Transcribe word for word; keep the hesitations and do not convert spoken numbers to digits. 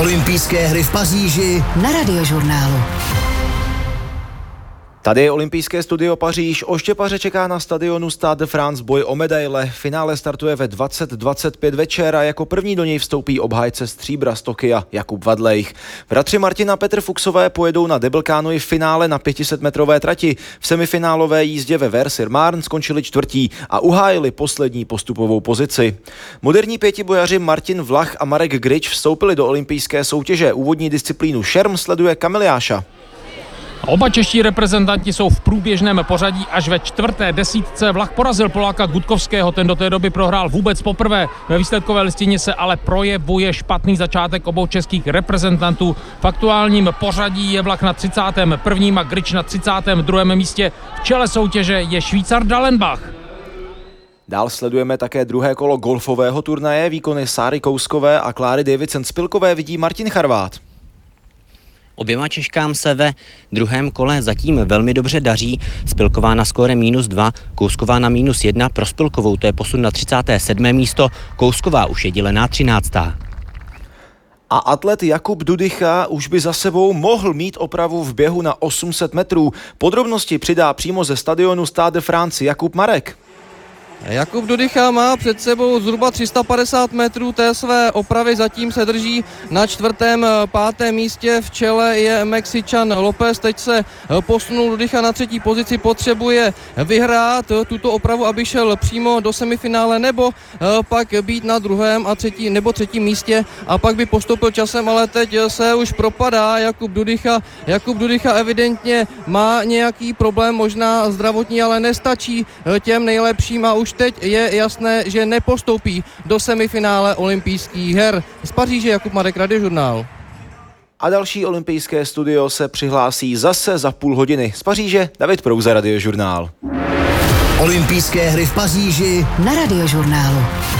Olympijské hry v Paříži na Radiožurnálu. Tady je olympijské studio Paříž. Oštěpaře čeká na stadionu Stade de France boj o medaile. Finále startuje ve dvacet dvacet pět večer a jako první do něj vstoupí obhájce stříbra z Tokia Jakub Vadlejch. Bratři Martin a Petr Fuchsové pojedou na Debelkánovi v finále na pět set metrové trati. V semifinálové jízdě ve Vers-sur-Marne skončili čtvrtí a uhájili poslední postupovou pozici. Moderní pětibojaři Martin Vlach a Marek Grič vstoupili do olympijské soutěže. Úvodní disciplínu šerm sleduje Kamil Jáša. Oba čeští reprezentanti jsou v průběžném pořadí až ve čtvrté desítce. Vlach porazil Poláka Gutkovského, ten do té doby prohrál vůbec poprvé. Ve výsledkové listině se ale projevuje špatný začátek obou českých reprezentantů. V aktuálním pořadí je Vlach na třicátém prvním a Grič na třicátém druhém místě. V čele soutěže je Švýcar Dallenbach. Dál sledujeme také druhé kolo golfového turnaje. Výkony Sáry Kouskové a Kláry Davidson-Spilkové vidí Martin Charvát. Oběma Češkám se ve druhém kole zatím velmi dobře daří. Spilková na skóre minus dva, Kousková na minus jedna. Pro Spilkovou to je posun na třicáté sedmé místo, Kousková už je dělená třináctá. A atlet Jakub Dudycha už by za sebou mohl mít opravu v běhu na osm set metrů. Podrobnosti přidá přímo ze stadionu Stade de France Jakub Marek. Jakub Dudycha má před sebou zhruba tři sta padesát metrů té své opravy, zatím se drží na čtvrtém, pátém místě, v čele je Mexičan López, teď se posunul Dudycha na třetí pozici, potřebuje vyhrát tuto opravu, aby šel přímo do semifinále, nebo pak být na druhém a třetí, nebo třetím místě a pak by postoupil časem, ale teď se už propadá Jakub Dudycha. Jakub Dudycha evidentně má nějaký problém, možná zdravotní, ale nestačí těm nejlepším a už teď je jasné, že nepostoupí do semifinále olympijských her. Z Paříže Jakub Marek, Radiožurnál. A další olympijské studio se přihlásí zase za půl hodiny. Z Paříže David Prouza, Radiožurnál. Olympijské hry v Paříži na Radiožurnálu.